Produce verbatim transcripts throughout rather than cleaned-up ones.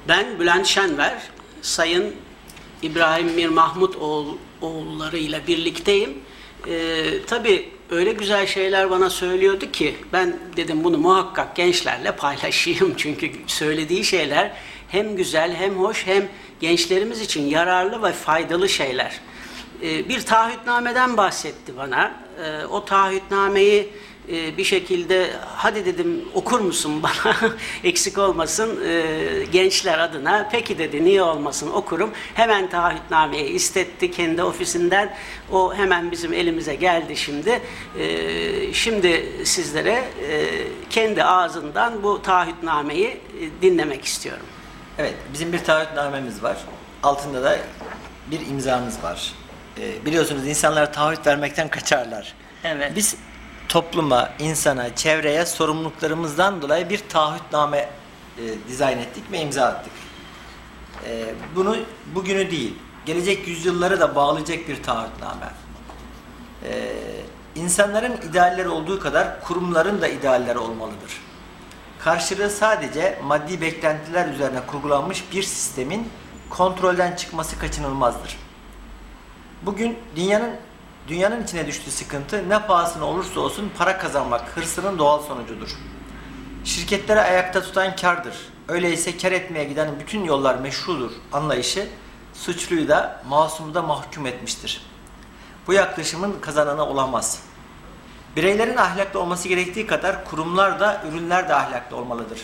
Ben Bülent Şenver, Sayın İbrahim Mir Mahmut oğul, oğullarıyla birlikteyim. Ee, tabii öyle güzel şeyler bana söylüyordu ki ben dedim bunu muhakkak gençlerle paylaşayım. Çünkü söylediği şeyler hem güzel hem hoş hem gençlerimiz için yararlı ve faydalı şeyler. Ee, bir taahhütnameden bahsetti bana. Ee, o taahhütnameyi e, bir şekilde hadi dedim okur musun bana eksik olmasın e, gençler adına. Peki dedi, niye olmasın, okurum. Hemen taahhütnameyi istetti kendi ofisinden. O hemen bizim elimize geldi şimdi. E, şimdi sizlere e, kendi ağzından bu taahhütnameyi e, dinlemek istiyorum. Evet, bizim bir taahhütnamemiz var. Altında da bir imzamız var. E, biliyorsunuz insanlar taahhüt vermekten kaçarlar. Evet. Biz topluma, insana, çevreye sorumluluklarımızdan dolayı bir taahhütname e, dizayn ettik ve imza attık. E, bunu bugünü değil, gelecek yüzyılları da bağlayacak bir taahhütname. E, insanların idealleri olduğu kadar kurumların da idealleri olmalıdır. Karşılığı sadece maddi beklentiler üzerine kurgulanmış bir sistemin kontrolden çıkması kaçınılmazdır. Bugün dünyanın Dünyanın içine düştüğü sıkıntı ne pahasına olursa olsun para kazanmak hırsının doğal sonucudur. Şirketleri ayakta tutan kârdır. Öyleyse kâr etmeye giden bütün yollar meşrudur anlayışı suçluyu da masumu da mahkum etmiştir. Bu yaklaşımın kazananı olamaz. Bireylerin ahlaklı olması gerektiği kadar kurumlar da ürünler de ahlaklı olmalıdır.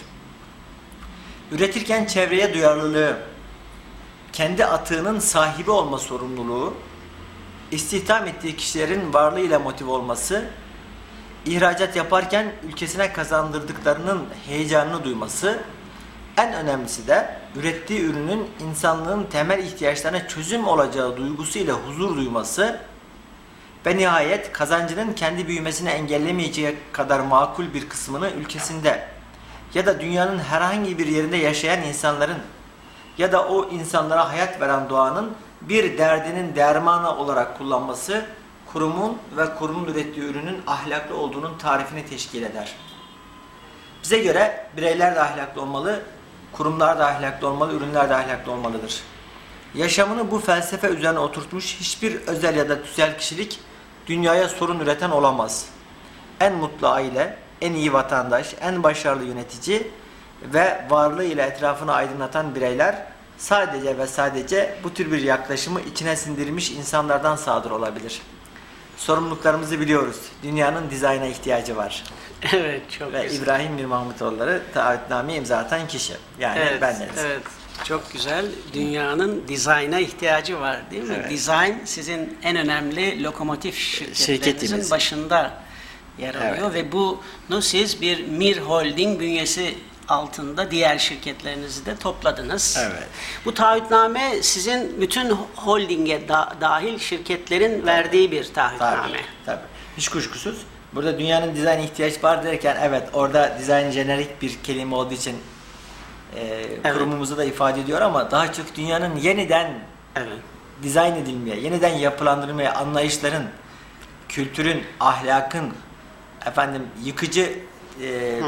Üretirken çevreye duyarlılığı, kendi atığının sahibi olma sorumluluğu, İstihdam ettiği kişilerin varlığıyla motive olması, ihracat yaparken ülkesine kazandırdıklarının heyecanını duyması, en önemlisi de ürettiği ürünün insanlığın temel ihtiyaçlarına çözüm olacağı duygusuyla huzur duyması ve nihayet kazancının kendi büyümesini engellemeyeceği kadar makul bir kısmını ülkesinde ya da dünyanın herhangi bir yerinde yaşayan insanların ya da o insanlara hayat veren doğanın bir derdinin dermanı olarak kullanması, kurumun ve kurumun ürettiği ürünün ahlaklı olduğunun tarifini teşkil eder. Bize göre bireyler de ahlaklı olmalı, kurumlar da ahlaklı olmalı, ürünler de ahlaklı olmalıdır. Yaşamını bu felsefe üzerine oturtmuş hiçbir özel ya da tüzel kişilik dünyaya sorun üreten olamaz. En mutlu aile, en iyi vatandaş, en başarılı yönetici ve varlığıyla etrafını aydınlatan bireyler sadece ve sadece bu tür bir yaklaşımı içine sindirilmiş insanlardan sadır olabilir. Sorumluluklarımızı biliyoruz. Dünyanın dizayna ihtiyacı var. Evet, çok ve güzel. İbrahim Mir Mahmutoğulları taahhütnameyi imza atan kişi. Yani evet, bendeniz. Evet, çok güzel. Dünyanın dizayna ihtiyacı var değil mi? Evet. Design sizin en önemli lokomotif şirketlerinizin Şirketimiz. başında yer alıyor. Evet. Ve bunu siz bir Mir Holding bünyesi altında diğer şirketlerinizi de topladınız. Evet. Bu taahhütname sizin bütün holdinge da, dahil şirketlerin tabii. verdiği bir taahhütname. Tabii, tabii. Hiç kuşkusuz. Burada dünyanın dizayn ihtiyaç var derken evet orada dizayn jenerik bir kelime olduğu için e, evet. kurumumuzu da ifade ediyor ama daha çok dünyanın yeniden evet. dizayn edilmeye, yeniden yapılandırmaya, anlayışların, kültürün, ahlakın, efendim yıkıcı e, e,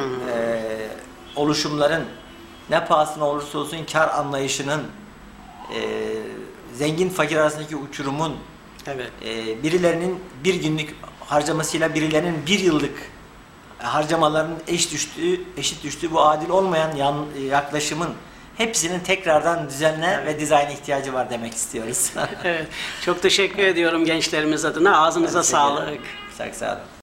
oluşumların ne pahasına olursa olsun kar anlayışının e, zengin fakir arasındaki uçurumun evet. e, birilerinin bir günlük harcamasıyla birilerinin bir yıllık harcamalarının eş düştüğü, eşit düştüğü bu adil olmayan yan, yaklaşımın hepsinin tekrardan düzenle evet. ve dizayna ihtiyacı var demek istiyoruz. Evet. Çok teşekkür ediyorum gençlerimiz adına. Ağzınıza sağlık. Çok sağ olun.